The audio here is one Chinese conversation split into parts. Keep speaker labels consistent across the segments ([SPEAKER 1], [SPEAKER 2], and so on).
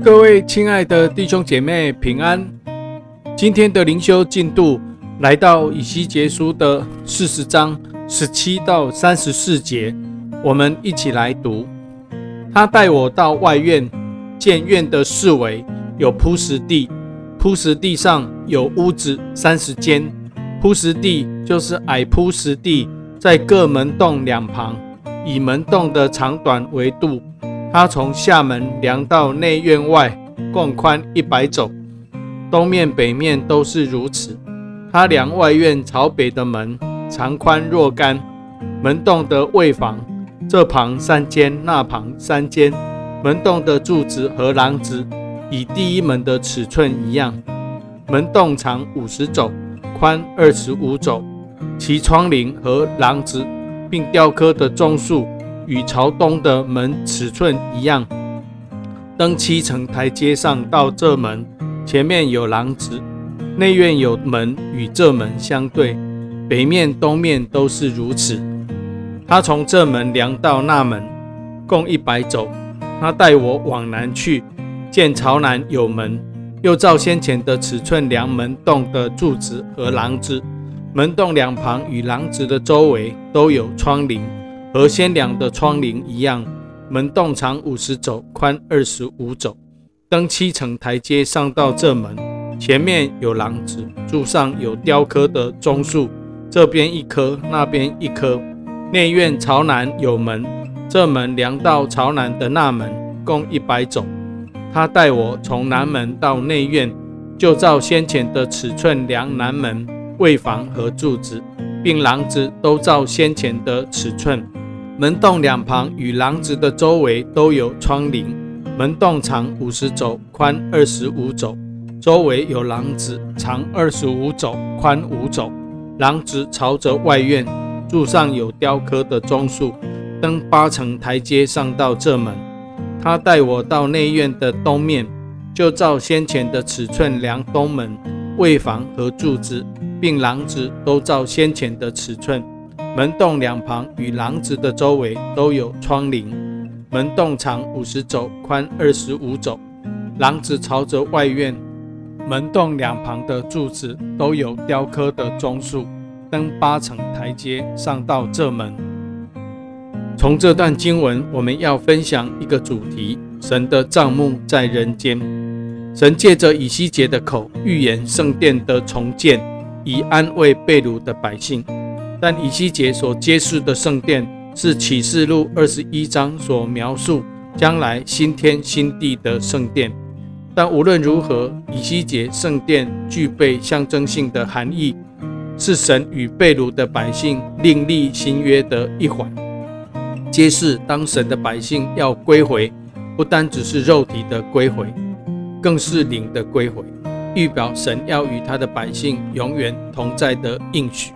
[SPEAKER 1] 各位亲爱的弟兄姐妹平安。今天的灵修进度来到以西结书的40章17到34节，我们一起来读。他带我到外院，见院的四围有铺石地，铺石地上有屋子30间，铺石地就是矮铺石地，在各门洞两旁，以门洞的长短为度。他从下门量到内院外，共宽100肘，东面北面都是如此。他量外院朝北的门，长宽若干，门洞的卫房，这旁3间，那旁3间，门洞的柱子和廊子以第一门的尺寸一样。门洞长50肘，宽25肘，其窗棂和廊子并雕刻的钟数与朝东的门尺寸一样。登7层台阶上到这门，前面有廊子，内院有门与这门相对，北面东面都是如此。他从这门量到那门，共100肘。他带我往南去，见朝南有门，又照先前的尺寸量门洞的柱子和廊子，门洞两旁与廊子的周围都有窗棂，和先量的窗棂一样。门洞长50肘，宽25肘。登7层台阶上到这门，前面有廊子，柱上有雕刻的钟数，这边1颗，那边1颗。内院朝南有门，这门量到朝南的那门，共100肘。他带我从南门到内院，就照先前的尺寸量南门、卫房和柱子，并廊子都照先前的尺寸。门洞两旁与廊子的周围都有窗棂，门洞长50肘，宽25肘，周围有廊子，长25肘，宽5肘。廊子朝着外院，柱上有雕刻的钟数。登8层台阶上到这门，他带我到内院的东面，就照先前的尺寸量东门、卫房和柱子，并廊子都照先前的尺寸。门洞两旁与廊子的周围都有窗棂，门洞长50肘，宽25肘。廊子朝着外院，门洞两旁的柱子都有雕刻的钟数。登8层台阶上到这门。从这段经文，我们要分享一个主题：神的帐幕在人间。神借着以西结的口预言圣殿的重建，以安慰被掳的百姓。但以西结所揭示的圣殿，是启示录21章所描述将来新天新地的圣殿。但无论如何，以西结圣殿具备象征性的含义，是神与被掳的百姓另立新约的一环。揭示当神的百姓要归回，不单只是肉体的归回，更是灵的归回，预表神要与他的百姓永远同在的应许。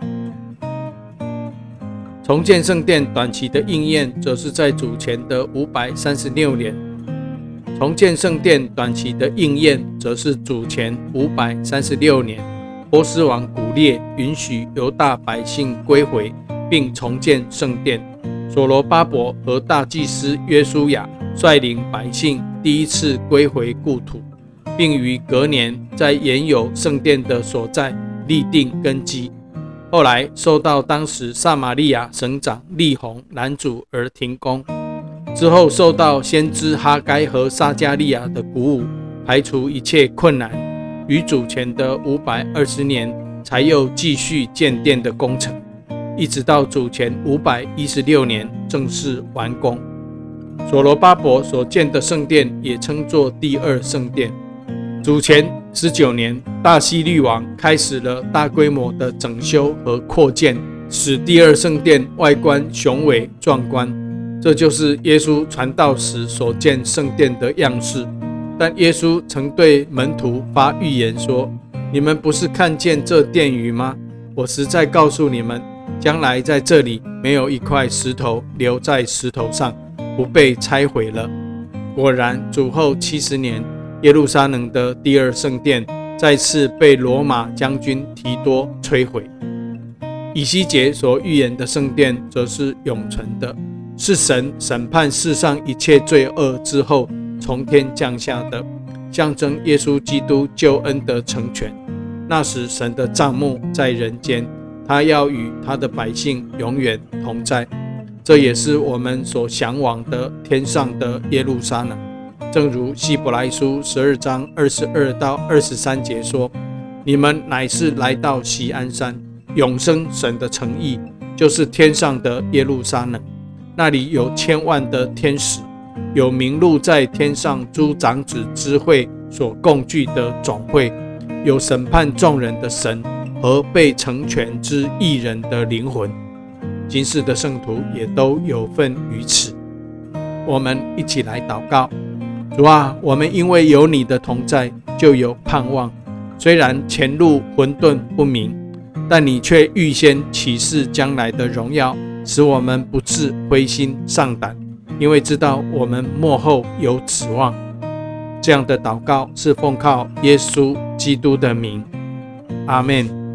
[SPEAKER 1] 重建圣殿短期的应验，则是在主前的536年。重建圣殿短期的应验，则是主前536年，波斯王古列允许犹大百姓归回，并重建圣殿。所罗巴伯和大祭司约书亚率领百姓第一次归回故土，并于隔年在原有圣殿的所在立定根基。后来受到当时撒玛利亚省长利宏拦阻而停工，之后受到先知哈该和撒迦利亚的鼓舞，排除一切困难，于主前的520年才又继续建殿的工程，一直到主前516年正式完工。所罗巴伯所建的圣殿也称作第二圣殿。主前19年，大希律王开始了大规模的整修和扩建，使第二圣殿外观雄伟壮观。这就是耶稣传道时所建圣殿的样式。但耶稣曾对门徒发预言说：“你们不是看见这殿宇吗？我实在告诉你们，将来在这里没有一块石头留在石头上，不被拆毁了。”果然，主后70年，耶路撒冷的第二圣殿再次被罗马将军提多摧毁。以西结所预言的圣殿则是永存的，是神审判世上一切罪恶之后从天降下的。 象征耶稣基督救恩的成全。那时神的帐幕在人间，他要与他的百姓永远同在。这也是我们所向往的天上的耶路撒冷。正如希伯来书12章22到23节说，你们乃是来到锡安山，永生神的城邑，就是天上的耶路撒冷。那里有千万的天使，有名录在天上诸长子之会所共聚的总会，有审判众人的神和被成全之义人的灵魂。今世的圣徒也都有份于此。我们一起来祷告。主啊，我们因为有你的同在，就有盼望。虽然前路混沌不明，但你却预先启示将来的荣耀，使我们不致灰心丧胆，因为知道我们末后有指望。这样的祷告是奉靠耶稣基督的名，阿们。